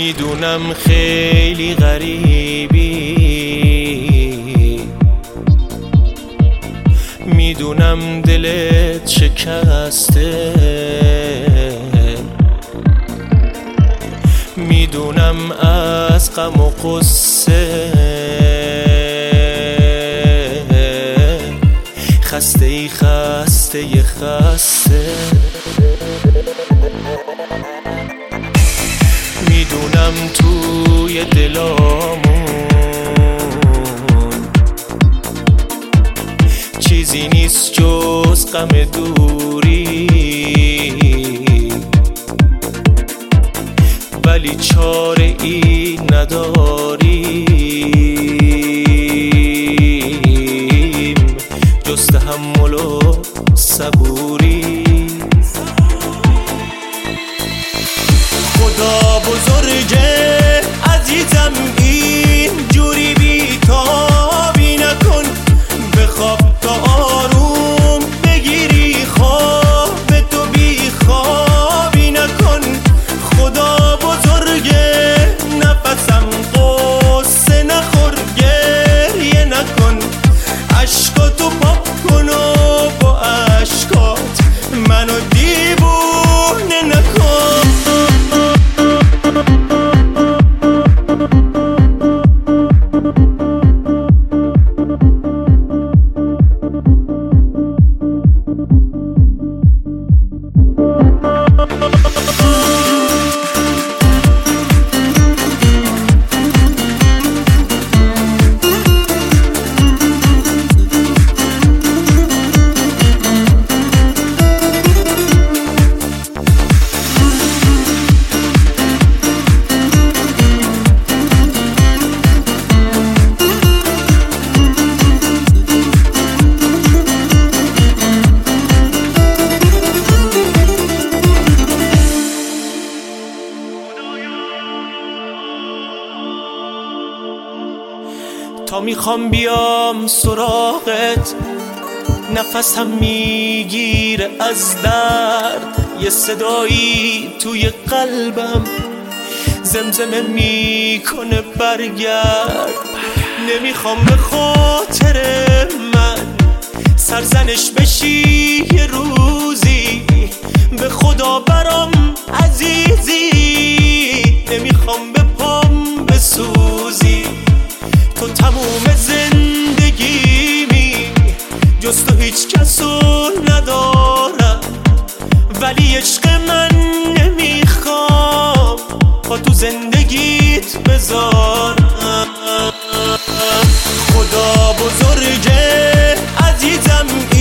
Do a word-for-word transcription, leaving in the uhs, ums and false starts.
میدونم خیلی غریبی، میدونم دلت شکسته، میدونم از غم و غصه خسته ای خسته ای خسته. میدونم توی دلامون چیزی نیست جز غم دوری، ولی چاره ای نداریم جز تحمل و صبوری. خدا بزرگه عزیزم، این جوری بی تابی نکن، بخواب تا آروم بگیری، خواب تو بی خوابی نکن. خدا بزرگه نفسم قصه نخور، گریه نکن، عشقاتو پاک کن و با عشقات منو دیوونه نکن. تا میخوام بیام سراغت، نفسم میگیره از درد، یه صدایی توی قلبم زمزمه میکنه برگرد. نمیخوام به خاطر من سرزنش بشی یه روزی، به خدا برام عزیزی، نمیخوام به پام بسوزی. تو تموم زندگیمی، جز تو هیچ کسو ندارم، ولی عشق من نمیخوام با تو زندگیت بذارم. خدا بزرگه عزیزم،